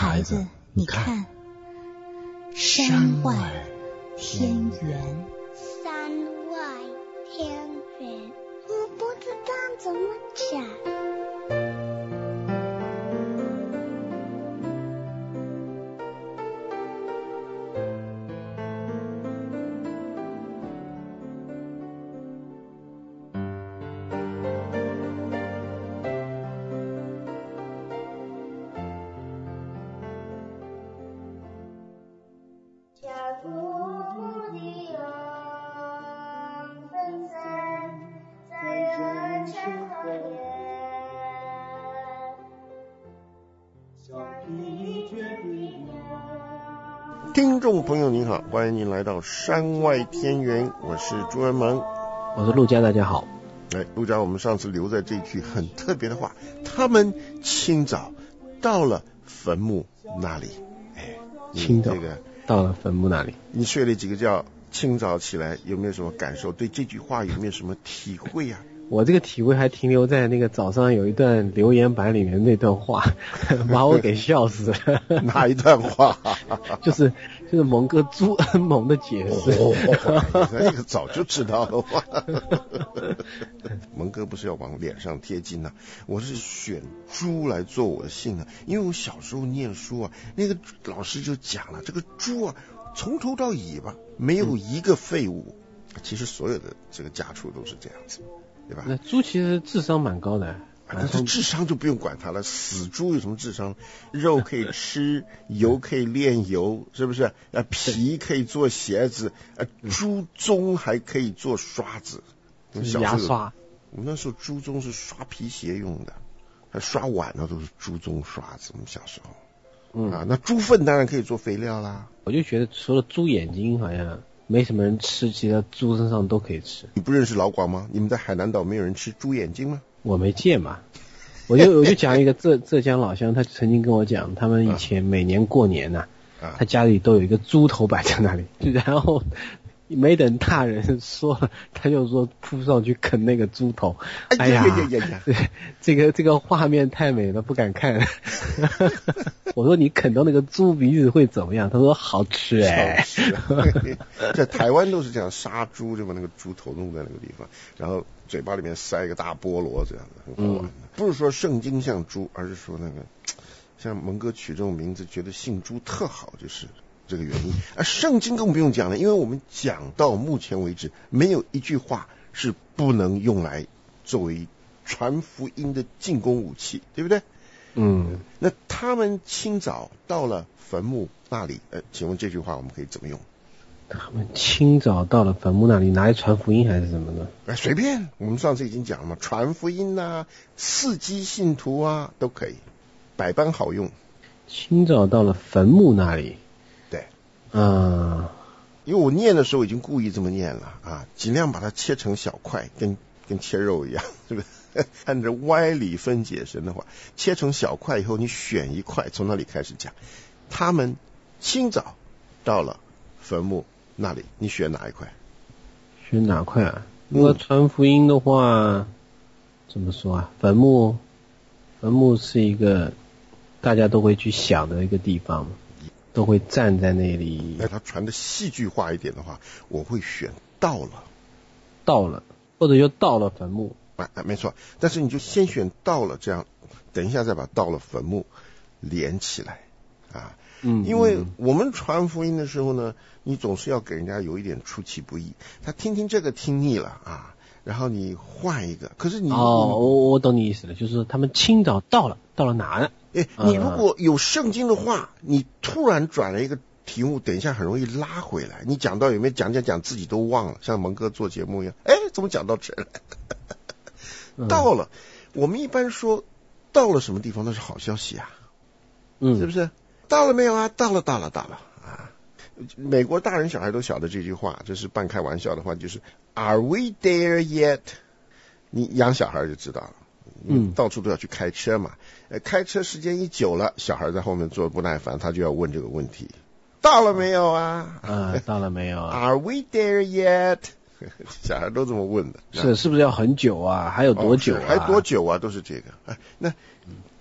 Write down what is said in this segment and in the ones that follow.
孩子，你看，山外天圆。 山外天圆，我不知道怎么讲。 听众朋友您好，欢迎您来到山外天圆，我是朱文萌， 我是陆家，大家好。 陆家，我们上次留在这句很特别的话，他们清早到了坟墓那里。 清早到了坟墓那里， 你睡了几个觉？清早起来有没有什么感受？对这句话有没有什么体会啊？ 我这个体会还停留在那个早上有一段留言板里面那段话，把我给笑死了。 哪一段话？ 就是蒙哥朱恩蒙的解释。 那个早就知道了话。蒙哥不是要往脸上贴金啊，我是选猪来做我的姓啊，因为我小时候念书啊，那个老师就讲了，这个猪啊，从头到尾巴没有一个废物。其实所有的这个家畜都是这样子。对吧？ 那猪其实智商蛮高的， 但是智商就不用管它了。死猪有什么智商？肉可以吃，油可以炼油，是不是？皮可以做鞋子，猪鬃还可以做刷子。 牙刷。 我们那时候猪鬃是刷皮鞋用的，还刷碗呢都是猪鬃刷子。我们小时候，那猪粪当然可以做肥料啦。我就觉得除了猪眼睛好像没什么人吃，其他猪身上都可以吃。 你不认识老广吗？你们在海南岛没有人吃猪眼睛吗？我没见嘛。我就讲一个浙江老乡，他曾经跟我讲，他们以前每年过年他家里都有一个猪头摆在那里，然后没等大人说了，他就说扑上去啃那个猪头。哎呀，这个画面太美了，不敢看。我说你啃到那个猪鼻子会怎么样？他说好吃在台湾都是这样，杀猪就把那个猪头弄在那个地方，然后嘴巴里面塞一个大菠萝，这样的很好玩。不是说圣经像猪，而是说那个像蒙哥取这种名字，觉得姓朱特好，就是这个原因。圣经更不用讲了，因为我们讲到目前为止，没有一句话是不能用来作为传福音的进攻武器，对不对？那他们清早到了坟墓那里，请问这句话我们可以怎么用？ 他们清早到了坟墓那里，拿来传福音还是什么呢？ 随便，我们上次已经讲了嘛，传福音啊，伺机信徒啊，都可以，百般好用。 清早到了坟墓那里， 对，因为我念的时候已经故意这么念了啊，尽量把它切成小块，跟切肉一样，是不是？按照歪理分解神的话，切成小块以后，你选一块从那里开始讲。他们清早到了坟墓那里，你选哪一块？ 选哪块啊？如果传福音的话，怎么说啊？坟墓是一个大家都会去想的一个地方，都会站在那里。 那他传的戏剧化一点的话，我会选到了， 或者就到了坟墓。 没错，但是你就先选到了，这样等一下再把到了坟墓连起来啊。因为我们传福音的时候呢，你总是要给人家有一点出其不意，他听这个听腻了啊，然后你换一个。可是我懂你意思了，就是他们清早到了哪呢？ 你如果有圣经的话，你突然转了一个题目，等一下很容易拉回来。你讲到有没有讲自己都忘了，像蒙哥做节目一样，怎么讲到这了？到了，我们一般说到了什么地方，那是好消息啊，是不是？到了没有啊？到了啊！美国大人小孩都晓得这句话，这是半开玩笑的话，就是 Are we there yet？ 你养小孩就知道了，到处都要去开车嘛，开车时间一久了，小孩在后面坐不耐烦，他就要问这个问题：到了没有啊？ 到了没有啊 ？Are we there yet？小孩都这么问的， 是不是要很久啊？还有多久啊？ 还多久啊？都是这个。那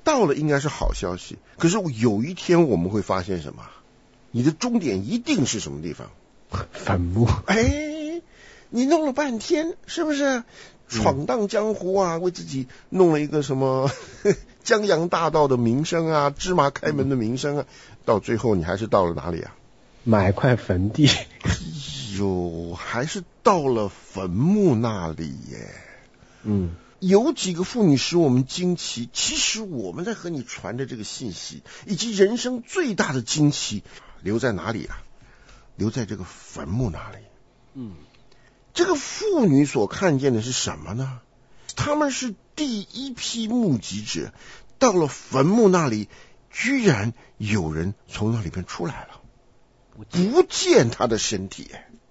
到了应该是好消息，可是有一天我们会发现什么？你的终点一定是什么地方？ 坟墓。 你弄了半天，是不是闯荡江湖啊？为自己弄了一个什么江洋大盗的名声啊，芝麻开门的名声啊，到最后你还是到了哪里啊？ 买块坟地。 还是到了坟墓那里耶。有几个妇女使我们惊奇，其实我们在和你传的这个信息，以及人生最大的惊奇，留在哪里啊？留在这个坟墓那里。这个妇女所看见的是什么呢？他们是第一批目击者，到了坟墓那里，居然有人从那里边出来了，不见他的身体。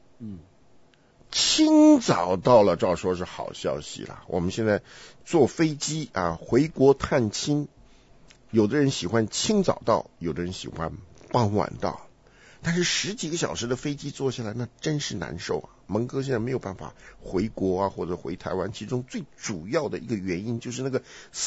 清早到了，照说是好消息了。我们现在坐飞机啊，回国探亲，有的人喜欢清早到，有的人喜欢傍晚到。但是10几个小时的飞机坐下来，那真是难受啊。蒙哥现在没有办法回国啊，或者回台湾，其中最主要的一个原因就是那个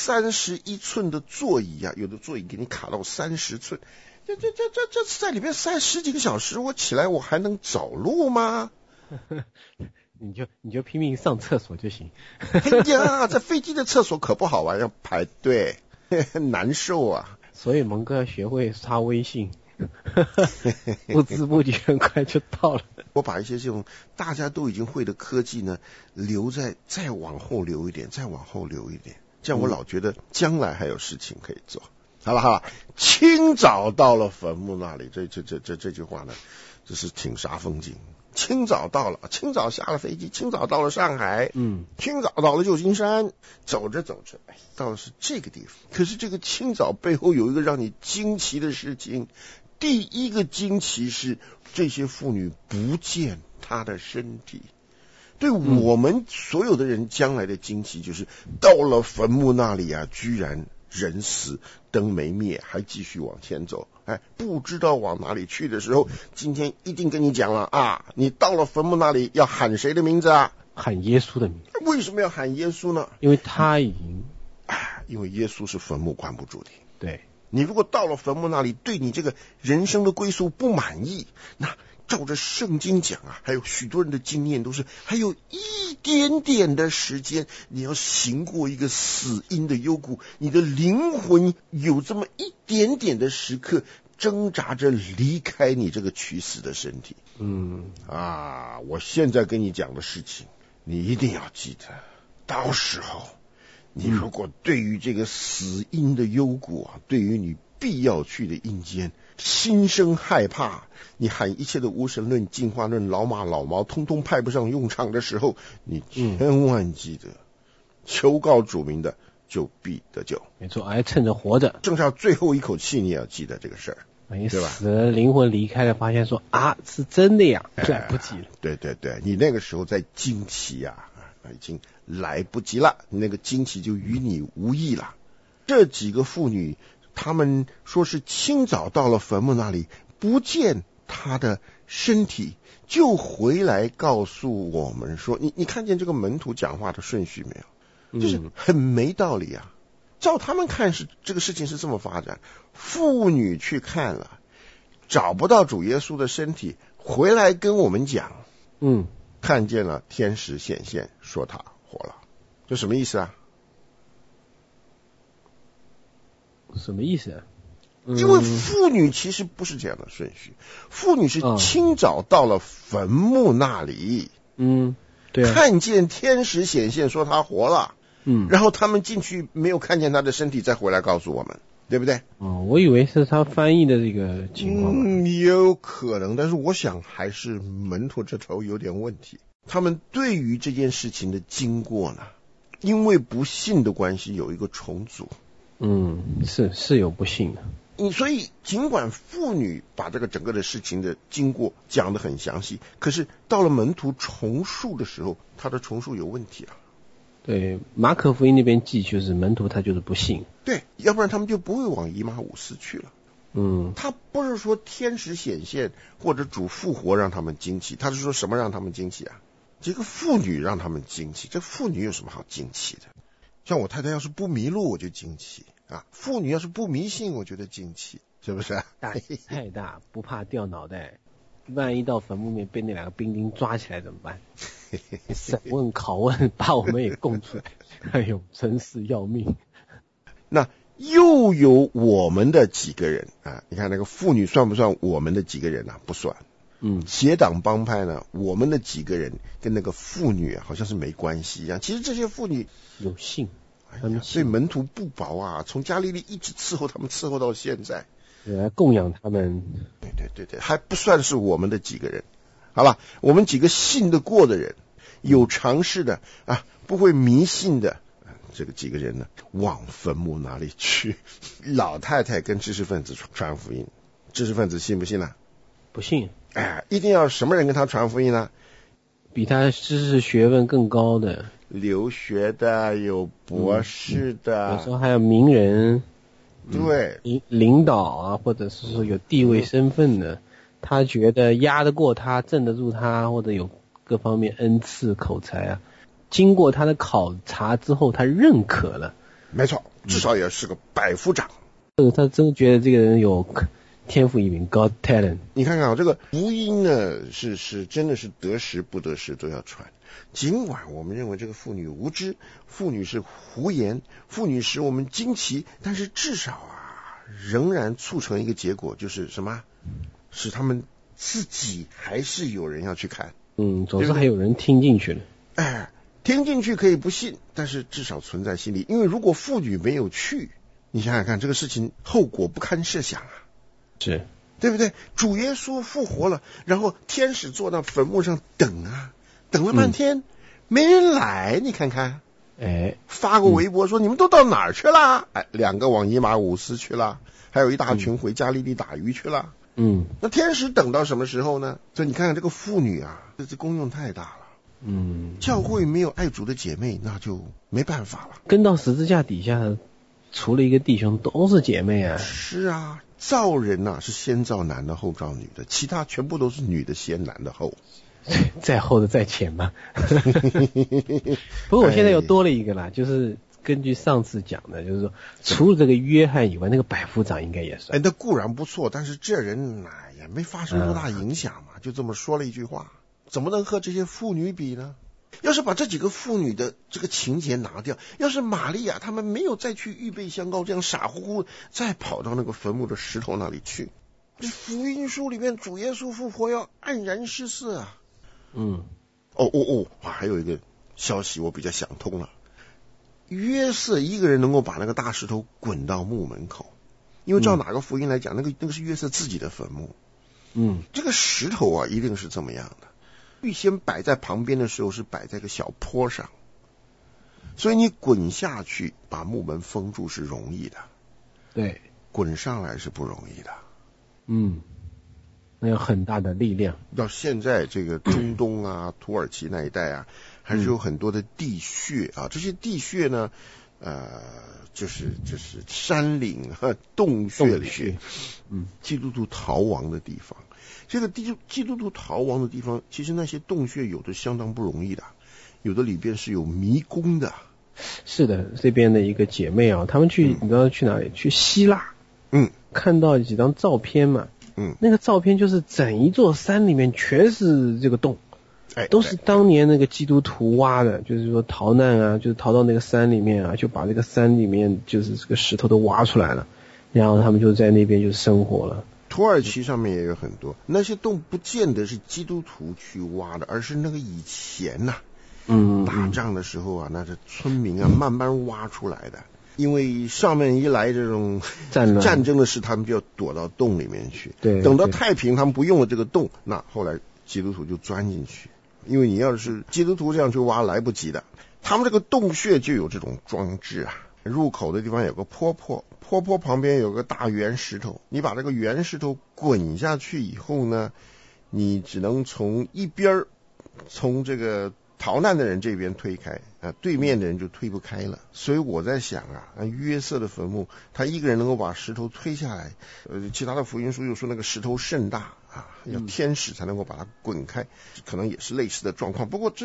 31寸的座椅啊，有的座椅给你卡到30寸，这在里面塞10几个小时，我起来我还能走路吗？ 你就拼命上厕所就行。 哎呀，在飞机的厕所可不好玩，要排队，很难受啊。 所以蒙哥要学会刷微信。不知不觉很快就到了。 我把一些这种大家都已经会的科技呢，留在再往后留一点，再往后留一点，这样我老觉得将来还有事情可以做。好了，清早到了坟墓那里，这句话呢，这是挺煞风景。清早到了，清早下了飞机，清早到了上海，清早到了旧金山，走着，到的是这个地方。可是这个清早背后有一个让你惊奇的事情。第一个惊奇是这些妇女不见她的身体。对我们所有的人将来的惊奇就是到了坟墓那里啊，居然人死灯没灭，还继续往前走。不知道往哪里去的时候，今天一定跟你讲了啊，你到了坟墓那里要喊谁的名字啊？ 喊耶稣的名字。 为什么要喊耶稣呢？ 因为他已经因为耶稣是坟墓关不住的。 对， 你如果到了坟墓那里，对你这个人生的归宿不满意，那照着圣经讲啊，还有许多人的经验都是，还有一点点的时间，你要行过一个死荫的幽谷，你的灵魂有这么一点点的时刻，挣扎着离开你这个取死的身体。我现在跟你讲的事情，你一定要记得。到时候，你如果对于这个死荫的幽谷啊，对于你必要去的阴间心生害怕，你喊一切的无神论、进化论、老马老毛通通派不上用场的时候，你千万记得，求告主名的就必得救。 没错，还趁着活着， 剩下最后一口气，你也要记得这个事儿。对吧？ 死了，灵魂离开了，发现说是真的呀，来不及了。 对，你那个时候在惊奇呀，已经来不及了，那个惊奇就与你无益了。这几个妇女，她们说是清早到了坟墓那里，不见她的身体，就回来告诉我们说，你看见这个门徒讲话的顺序没有？就是很没道理啊。照他们看是这个事情是这么发展，妇女去看了，找不到主耶稣的身体，回来跟我们讲，看见了天使显现，说他活了，这什么意思啊？ 什么意思啊？ 因为妇女其实不是这样的顺序，妇女是清早到了坟墓那里， 对， 看见天使显现，说他活了。然后他们进去没有看见他的身体，再回来告诉我们，对不对？ 我以为是他翻译的这个情况。 有可能，但是我想还是门徒这头有点问题。他们对于这件事情的经过呢，因为不信的关系有一个重组。 是有不信的。 所以尽管妇女把这个整个的事情的经过讲得很详细，可是到了门徒重述的时候，他的重述有问题了。 对，马可福音那边记就是门徒他就是不信， 对，要不然他们就不会往以马忤斯去了。他不是说天使显现或者主复活让他们惊奇，他是说什么让他们惊奇啊？这个妇女让他们惊奇，这妇女有什么好惊奇的？像我太太要是不迷路我就惊奇啊。妇女要是不迷信，我觉得惊奇，是不是？ 太大，不怕掉脑袋。万一到坟墓面被那2个兵丁抓起来怎么办？审问拷问，把我们也供出来，哎呦，真是要命。 那又有我们的几个人啊？你看那个妇女算不算我们的几个人啊？不算。结党帮派呢，我们的几个人跟那个妇女啊，好像是没关系一样。其实这些妇女有信， 所以门徒不薄啊，从加利利一直伺候他们，伺候到现在， 供养他们。 对，还不算是我们的几个人，好吧？我们几个信得过的人，有常识的啊，不会迷信的。这个几个人呢，往坟墓哪里去？老太太跟知识分子传福音，知识分子信不信啊？ 不信。 一定要什么人跟他传福音呢？ 比他知识学问更高的， 留学的，有博士的， 有时候还有名人， 对， 领导啊，或者是说有地位身份的，他觉得压得过他，镇得住他，或者有各方面恩赐口才啊，经过他的考察之后，他认可了。 没错，至少也是个百夫长。 他真觉得这个人有天赋异禀 ，God talent。 你看看啊，这个福音呢，是真的是得时不得时都要传。尽管我们认为这个妇女无知，妇女是胡言，妇女使我们惊奇，但是至少啊，仍然促成一个结果，就是什么？使他们自己还是有人要去看。 总是还有人听进去了。 听进去可以不信，但是至少存在心里。因为如果妇女没有去，你想想看，这个事情后果不堪设想啊。 是， 对不对？主耶稣复活了，然后天使坐到坟墓上等啊，等了半天，没人来，你看看，发个微博说你们都到哪儿去了？2个往以马忤斯去了，还有一大群回加利利打鱼去了。那天使等到什么时候呢？所以你看看这个妇女啊，这功用太大了。教会没有爱主的姐妹，那就没办法了。 跟到十字架底下，除了一个弟兄，都是姐妹啊。 是啊。造人是先造男的后造女的，其他全部都是女的先男的后， 再后的再前嘛。不过我现在又多了一个啦，就是根据上次讲的，就是说除了这个约翰以外，那个百夫长应该也算。 那固然不错，但是这人也没发生多大影响嘛，就这么说了一句话，怎么能和这些妇女比呢？要是把这几个妇女的这个情节拿掉，要是玛利亚他们没有再去预备香膏，这样傻乎乎再跑到那个坟墓的石头那里去，这福音书里面主耶稣复活要黯然失色啊。还有一个消息我比较想通了，约瑟一个人能够把那个大石头滚到墓门口，因为照哪个福音来讲，那个是约瑟自己的坟墓。这个石头啊一定是这么样的，预先摆在旁边的时候是摆在个小坡上，所以你滚下去把墓门封住是容易的， 对， 滚上来是不容易的。 那有很大的力量。到现在这个中东啊、土耳其那一带啊，还是有很多的地穴啊，这些地穴呢，就是山岭和洞穴里面，基督徒逃亡的地方。这个基督徒逃亡的地方，其实那些洞穴有的相当不容易的，有的里边是有迷宫的。 是的，这边的一个姐妹啊，他们你知道去哪里？去希腊。看到几张照片嘛。那个照片就是整一座山里面全是这个洞，都是当年那个基督徒挖的，就是说逃难啊，就是逃到那个山里面啊，就把这个山里面就是这个石头都挖出来了，然后他们就在那边就生活了。 土耳其上面也有很多，那些洞不见得是基督徒去挖的，而是那个以前打仗的时候啊，那是村民啊慢慢挖出来的。因为上面一来这种战争的事，他们就要躲到洞里面去。对，等到太平，他们不用了这个洞，那后来基督徒就钻进去。因为你要是基督徒这样去挖，来不及的。他们这个洞穴就有这种装置啊，入口的地方有个坡旁边有个大圆石头，你把这个圆石头滚下去以后呢，你只能从一边从这个逃难的人这边推开对面的人就推不开了。所以我在想约瑟的坟墓，他一个人能够把石头推下来，其他的福音书又说那个石头甚大要天使才能够把它滚开，可能也是类似的状况。不过这就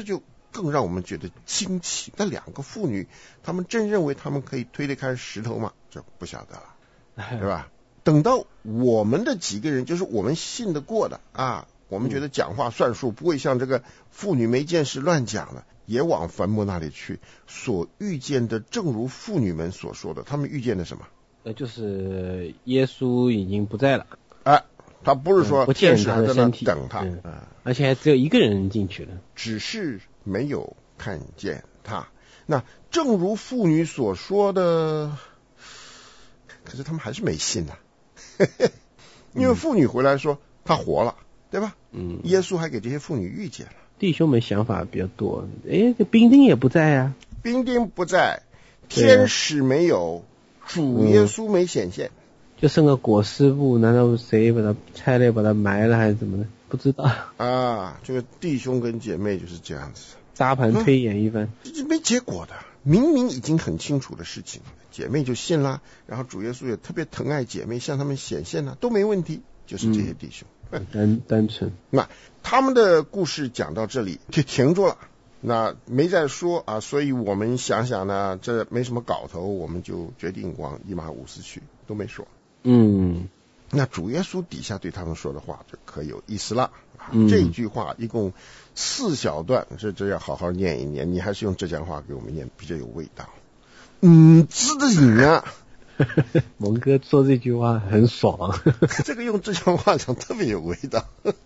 更让我们觉得惊奇。那两个妇女，她们真认为她们可以推得开石头吗？这不晓得了，对吧？等到我们的几个人，就是我们信得过的啊，我们觉得讲话算数，不会像这个妇女没见识乱讲的，也往坟墓那里去，所遇见的正如妇女们所说的，他们遇见的什么？ 就是耶稣已经不在了。 他不是说不见他的身体等他， 而且还只有一个人进去了， 只是没有看见他。那正如妇女所说的，可是他们还是没信啊。因为妇女回来说他活了，对吧？耶稣还给这些妇女遇见了。 弟兄们想法比较多，这兵丁也不在啊， 兵丁不在，天使没有，主耶稣没显现， 就剩个裹尸布，难道谁把他拆了把他埋了还是怎么的？不知道啊。这个弟兄跟姐妹就是这样子， 沙盘推演一番， 这没结果的，明明已经很清楚的事情，姐妹就信了，然后主耶稣也特别疼爱姐妹，向他们显现了，都没问题，就是这些弟兄。 单纯。 那他们的故事讲到这里就停住了，那没再说啊，所以我们想想呢，这没什么搞头，我们就决定往以马忤斯去，都没说。那主耶稣底下对他们说的话就可有意思了。这一句话一共4小段，这要好好念一念，你还是用浙江话给我们念比较有味道。知的人啊， 蒙哥说这句话很爽， 这个用浙江话讲特别有味道。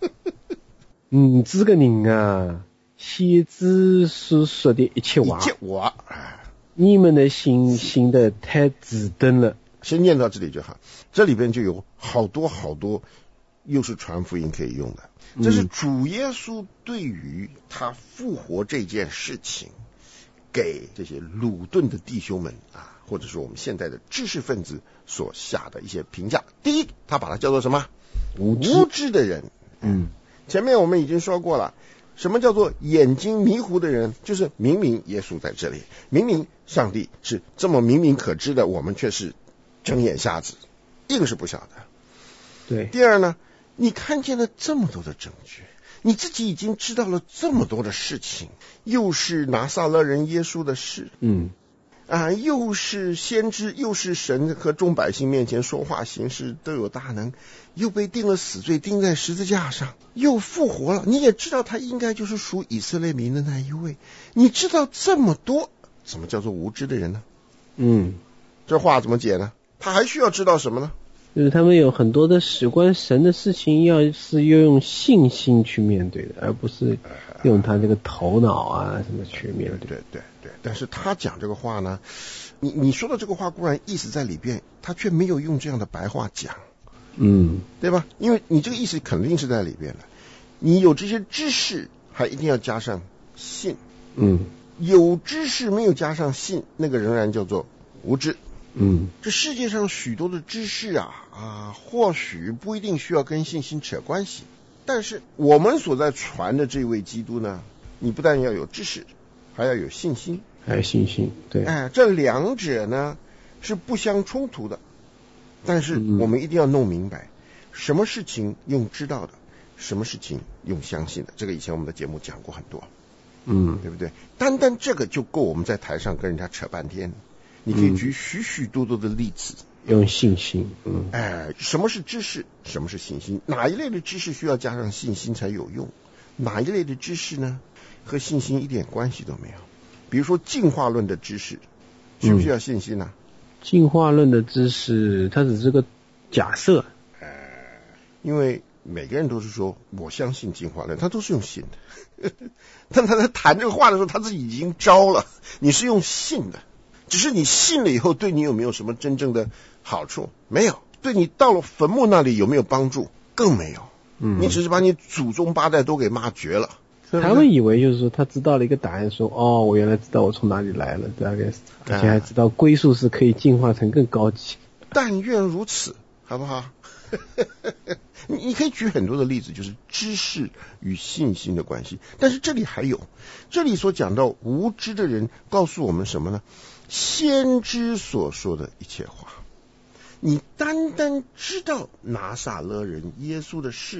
知个人啊，先知所说的一切话，你们的心行得太迟钝了。 先念到这里就好，这里边就有好多又是传福音可以用的。这是主耶稣对于他复活这件事情给这些鲁钝的弟兄们啊，或者说我们现在的知识分子所下的一些评价。第一，他把它叫做什么？无知的人。前面我们已经说过了，什么叫做眼睛迷糊的人？就是明明耶稣在这里，明明上帝是这么明明可知的，我们却是睁眼瞎子，一个是不晓得。 对。 第二呢，你看见了这么多的证据，你自己已经知道了这么多的事情，又是拿撒勒人耶稣的事，又是先知，又是神和众百姓面前说话行事都有大能，又被定了死罪，钉在十字架上，又复活了，你也知道他应该就是属以色列民的那一位。你知道这么多，什么叫做无知的人呢？这话怎么解呢？他还需要知道什么呢？ 就是他们有很多的事关神的事情，要用信心去面对的，而不是用他这个头脑啊什么去面对。 对。但是他讲这个话呢，你说的这个话固然意思在里边，他却没有用这样的白话讲，对吧？因为你这个意思肯定是在里边的。你有这些知识，还一定要加上信。有知识没有加上信，那个仍然叫做无知。这世界上许多的知识或许不一定需要跟信心扯关系，但是我们所在传的这位基督呢，你不但要有知识，还要有信心， 还有信心。对， 这两者呢是不相冲突的，但是我们一定要弄明白，什么事情用知道的，什么事情用相信的，这个以前我们的节目讲过很多，对不对？单这个就够我们在台上跟人家扯半天。你可以举许许多多的例子， 用信心。 什么是知识？什么是信心？哪一类的知识需要加上信心才有用？哪一类的知识呢，和信心一点关系都没有？比如说进化论的知识，需不需要信心呢？ 进化论的知识，它只是个假设。 因为每个人都是说我相信进化论，他都是用信的。但他在谈这个话的时候，他自己已经招了，你是用信的。只是你信了以后，对你有没有什么真正的好处？没有。对你到了坟墓那里有没有帮助？更没有。你只是把你祖宗八代都给骂绝了。 他们以为就是说他知道了一个答案，说我原来知道我从哪里来了，大概而且还知道归宿是可以进化成更高级。 但愿如此，好不好？你可以举很多的例子，就是知识与信心的关系。但是这里还有，这里所讲到无知的人告诉我们什么呢？先知所说的一切话，你单知道拿撒勒人耶稣的事，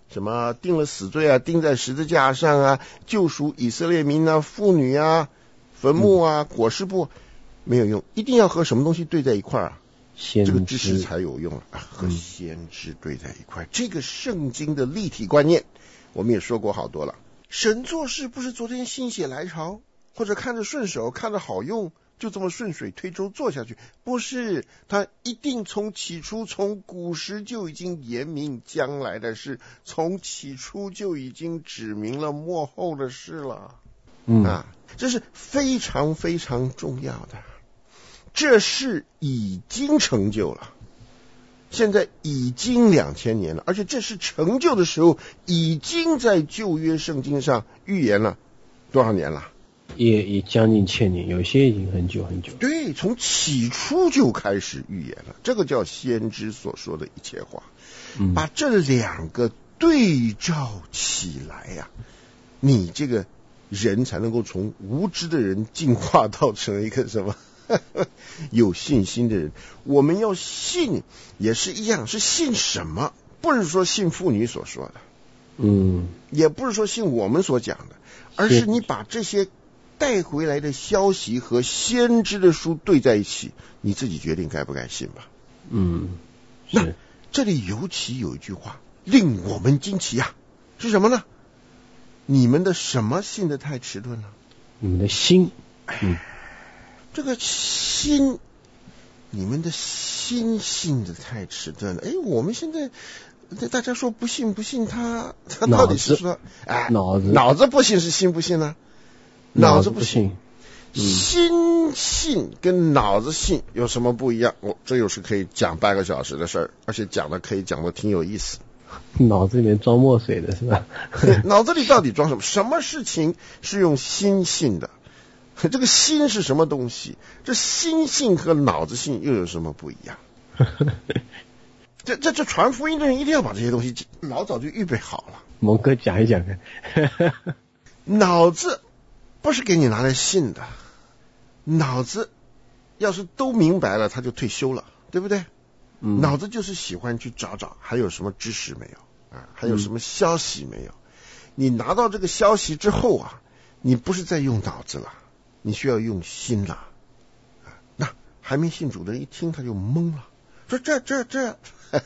什么定了死罪啊，钉在十字架上啊，救赎以色列民啊，妇女啊，坟墓啊，裹尸布，没有用，一定要和什么东西对在一块儿啊？这个知识才有用啊！和先知对在一块，这个圣经的立体观念，我们也说过好多了。神做事不是昨天心血来潮，或者看着顺手，看着好用，就这么顺水推舟做下去，不是，他一定从起初，从古时就已经言明将来的事，从起初就已经指明了末后的事了。这是非常非常重要的。这事已经成就了，现在已经2000年了，而且这是成就的时候，已经在旧约圣经上预言了多少年了？ 也将近1000年，有些已经很久很久。 对，从起初就开始预言了，这个叫先知所说的一切话。把这两个对照起来呀，你这个人才能够从无知的人进化到成一个什么有信心的人。我们要信也是一样，是信什么？不是说信妇女所说的，也不是说信我们所讲的，而是你把这些带回来的消息和先知的书对在一起，你自己决定该不该信吧。那这里尤其有一句话令我们惊奇啊，是什么呢？你们的什么信得太迟钝了？ 你们的心。 这个心，你们的心信得太迟钝了。我们现在大家说不信，他到底是说脑子不信是心不信呢？脑子不信。心信跟脑子信有什么不一样？这又是可以讲半个小时的事儿，而且可以讲的挺有意思。 脑子里面装墨水的是吧？ 脑子里到底装什么？什么事情是用心信的？这个心是什么东西？这心信和脑子信又有什么不一样？这传福音的人一定要把这些东西老早就预备好了。 蒙哥讲一讲看。 脑子不是给你拿来信的，脑子要是都明白了，他就退休了，对不对？脑子就是喜欢去找还有什么知识没有啊？还有什么消息没有？你拿到这个消息之后啊，你不是在用脑子了，你需要用心了。那还没信主的人一听他就懵了，说这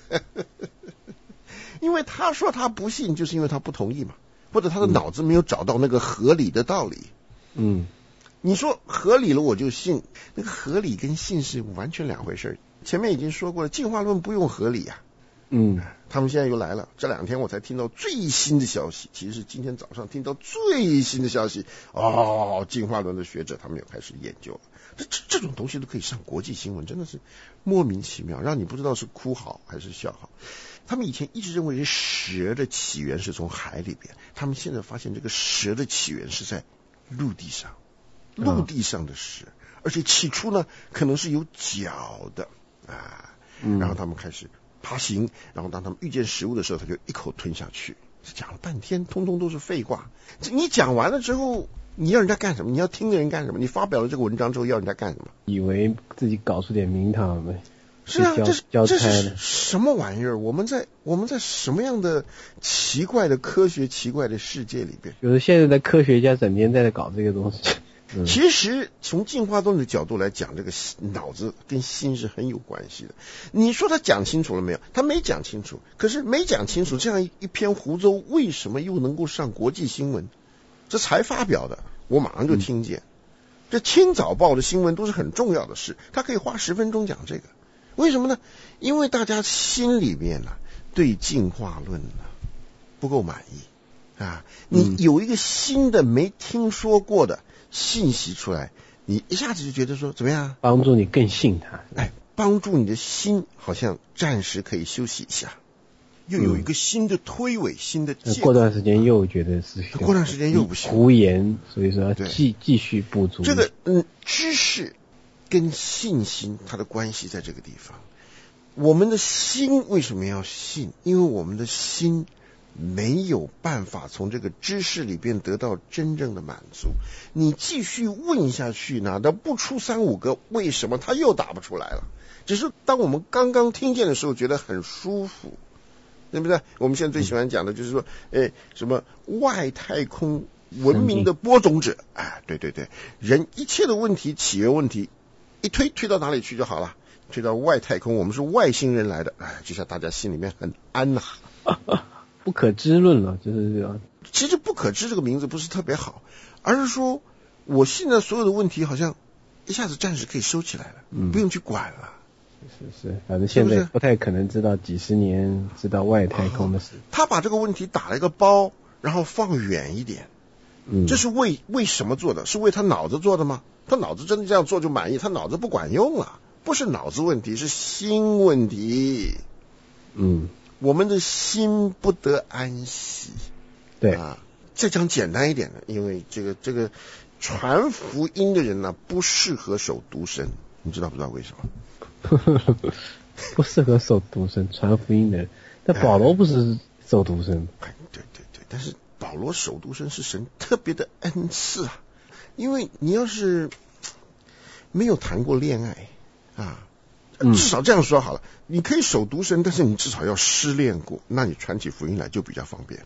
因为他说他不信，就是因为他不同意嘛，或者他的脑子没有找到那个合理的道理。你说合理了我就信，那个合理跟信是完全两回事。前面已经说过了，进化论不用合理啊。他们现在又来了，这2天我才听到最新的消息，其实是今天早上听到最新的消息。进化论的学者他们又开始研究了。这种东西都可以上国际新闻，真的是莫名其妙，让你不知道是哭好还是笑好。他们以前一直认为蛇的起源是从海里边，他们现在发现这个蛇的起源是在陆地上，陆地上的蛇，而且起初呢可能是有脚的然后他们开始爬行，然后当他们遇见食物的时候，他就一口吞下去。讲了半天，通通都是废话。你讲完了之后，你要人家干什么？你要听的人干什么？你发表了这个文章之后，要人家干什么？ 以为自己搞出点名堂来。 是啊，这是什么玩意儿？我们在什么样的奇怪的科学、奇怪的世界里边？ 就是现在的科学家整天在搞这个东西。 其实从进化论的角度来讲，这个脑子跟心是很有关系的。你说他讲清楚了没有？他没讲清楚。可是没讲清楚，这样一篇胡诌为什么又能够上国际新闻？这才发表的，我马上就听见。这清早报的新闻都是很重要的事，他可以花10分钟讲这个。为什么呢？因为大家心里面对进化论不够满意你有一个新的没听说过的信息出来，你一下子就觉得说怎么样？ 帮助你更信他。 帮助你的心好像暂时可以休息一下，又有一个新的推诿，新的借口。 过段时间又觉得是过段时间又不行， 胡言，所以说要继续补足这个知识跟信心它的关系在这个地方。我们的心为什么要信？因为我们的心没有办法从这个知识里边得到真正的满足。你继续问下去呢，那不出3、5个为什么，他又答不出来了。只是当我们刚刚听见的时候觉得很舒服， 对不对？我们现在最喜欢讲的就是说，什么外太空文明的播种者，对，人一切的问题起源问题一推到哪里去就好了，推到外太空，我们是外星人来的，就像大家心里面很安呐。 不可知论了，就是这样。 其实不可知这个名字不是特别好，而是说我现在所有的问题好像一下子暂时可以收起来了，不用去管了。 是，反正现在不太可能知道几十年知道外太空的事。 他把这个问题打了一个包，然后放远一点。这是为什么做的？是为他脑子做的吗？他脑子真的这样做就满意？他脑子不管用了，不是脑子问题，是心问题。我们的心不得安息。 对再讲简单一点的，因为这个传福音的人呢，不适合守独身，你知道不知道为什么？ 不适合守独身，传福音的人。但保罗不是守独身。 对，但是保罗守独身是神特别的恩赐啊，因为你要是没有谈过恋爱至少这样说好了，你可以守独身，但是你至少要失恋过，那你传起福音来就比较方便。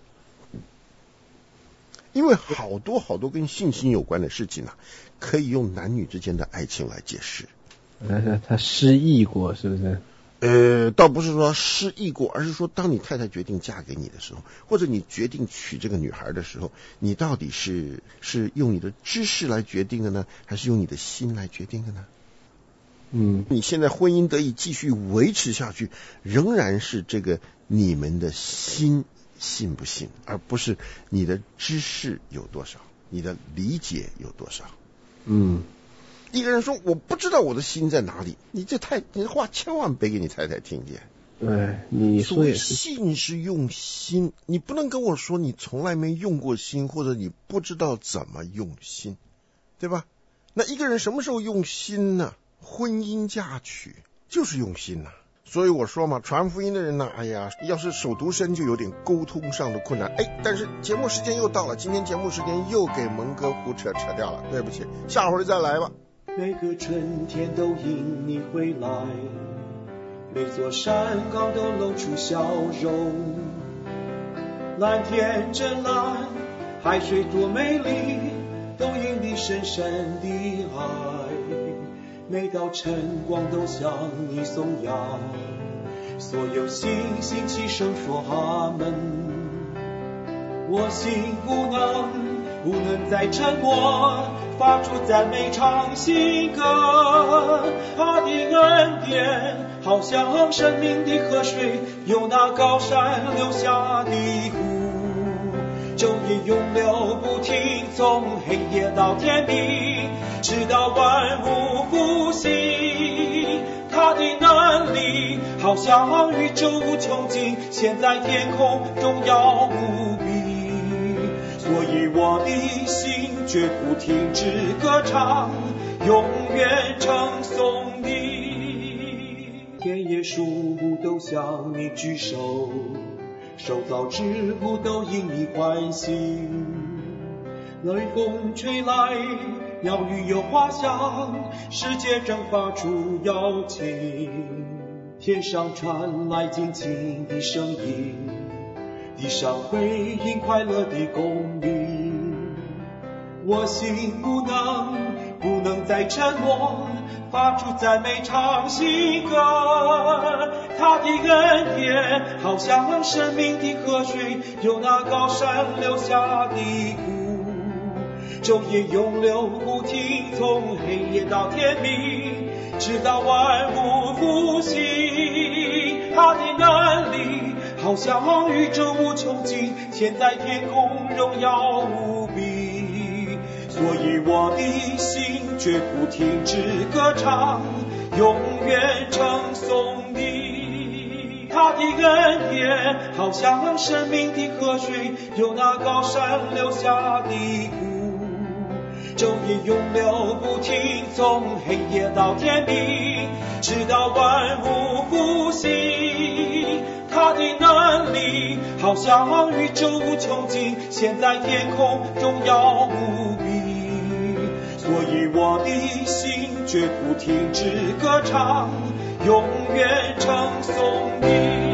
因为好多跟性心有关的事情可以用男女之间的爱情来解释。 他失忆过是不是？ 倒不是说失忆过，而是说当你太太决定嫁给你的时候，或者你决定娶这个女孩的时候，你到底是用你的知识来决定的呢，还是用你的心来决定的呢？你现在婚姻得以继续维持下去，仍然是这个你们的心信不信，而不是你的知识有多少，你的理解有多少。一个人说我不知道我的心在哪里，你的话千万别给你太太听见。 你说也是， 信是用心，你不能跟我说你从来没用过心，或者你不知道怎么用心，对吧？那一个人什么时候用心呢？婚姻嫁娶就是用心所以我说嘛，传福音的人呢，要是守独身就有点沟通上的困难。但是节目时间又到了，今天节目时间又给蒙哥胡扯掉了，对不起，下回再来吧。 每个春天都因你回来，每座山岗都露出笑容，蓝天真蓝，海水多美丽，都因你深深的爱。每道晨光都向你颂扬，所有星星齐声说阿门。我心不能再沉默，发出赞美唱新歌。他的恩典好像生命的河水，由那高山流下的湖，昼夜永流不停，从黑夜到天明，直到万物复兴。他的能力好像宇宙无穷尽，现在天空荣耀无比。所以我的心绝不停止歌唱，永远称颂你。田野树木都向你举手，受造之物都因你欢喜。雷风吹来，鸟语有花香，世界正发出邀请。天上传来静静的声音，地上回应快乐的公鸣。我心不能再沉默，发出赞美唱新歌。他的恩典好像生命的河水，由那高山流下的湖，昼夜永流不停，从黑夜到天明，直到万物复兴。他的能力好像宇宙无穷尽，现在天空荣耀无比。所以我的心绝不停止歌唱，永远称颂你。他的恩典好像生命的河水，由那高山流下的湖，昼夜永流不停，从黑夜到天明，直到万物复兴。他的能力好像宇宙无穷尽，现在天空荣耀无比。所以我的心绝不停止歌唱，永远称颂你。